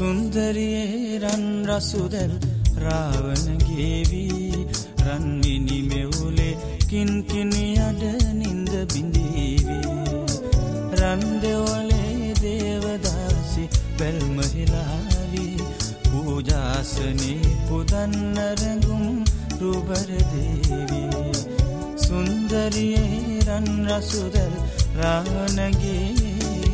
සුන්දරියේ රන් රසුදැල් රාවණ ගේවී රන්මිනි මෙවුලේ කින්කිනි අඩ නින්ද බිඳීවී රන්දෙවලේ දේවදාසි බැල්මහිලාවී පූජාසනේ පුදන්න රැඟුම් රුබර දේවී සුන්දරියේ රන් රසුදැල් රාවණ ගේවී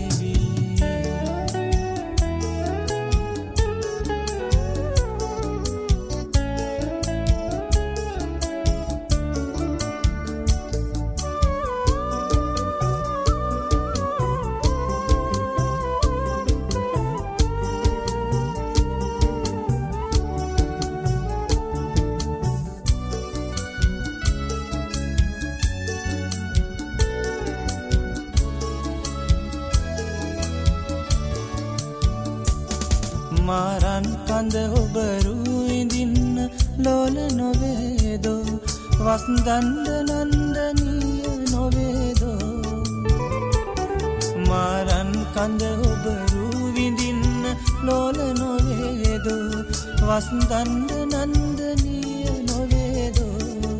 මාරන් කඳ ඔබරු ඉඳින්න ලෝල නොවේදෝ වස්දන්ද නන්දනීය නොවේදෝ මාරන් කඳ ඔබරු විඳින්න ලෝල නොවේදෝ වස්දන්ද නන්දනීය නොවේදෝ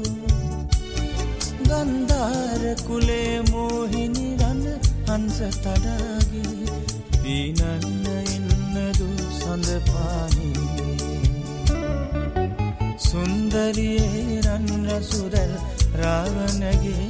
ගන්ධාර කුලේ මෝහිනි රණ හංස තඩාගේ පීනන්න ඉන්නදු සඳ පානී සුන්දරියේ රන් රසුදැල් රාවණගේ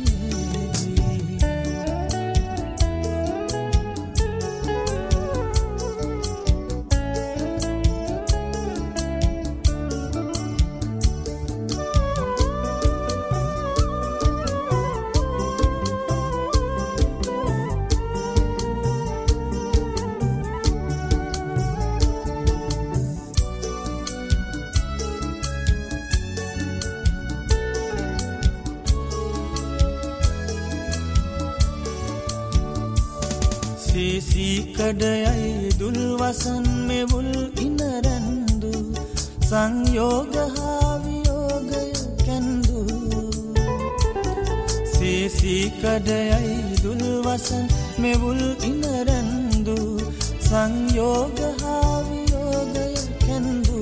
සීකඩයයි දුල්වසන් මෙවුල් ඉනරැන්දු සංයෝග හා වියෝගය කැන්දු සීකඩයයි දුල්වසන් මෙවුල් ඉනරැන්දු සංයෝග හා වියෝගය කැන්දු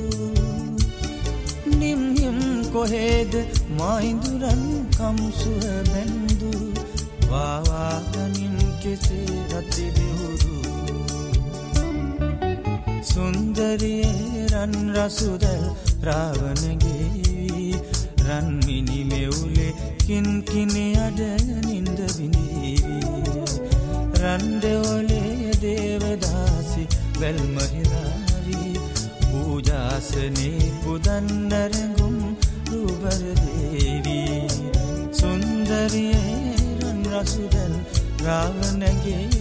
නිම්හිම් කොහෙද මයිඳුරන් කම්සුව බැන්දු වාවාගනින් කෙසේ රති දෙවුරු සුන්දරියේ රන් රසුදැල් රාවණගේ රන්මිනි මෙවුලේ කින්කිනි අඩ නින්ද බිඳීවී රන්දෙවලේ දේවදාසි බැල්මහිලාවී පූජාසනේ පුදන්න රැඟුම් රුබර දේවී සුන්දරියේ රන් රසුදැල් රාවණගේ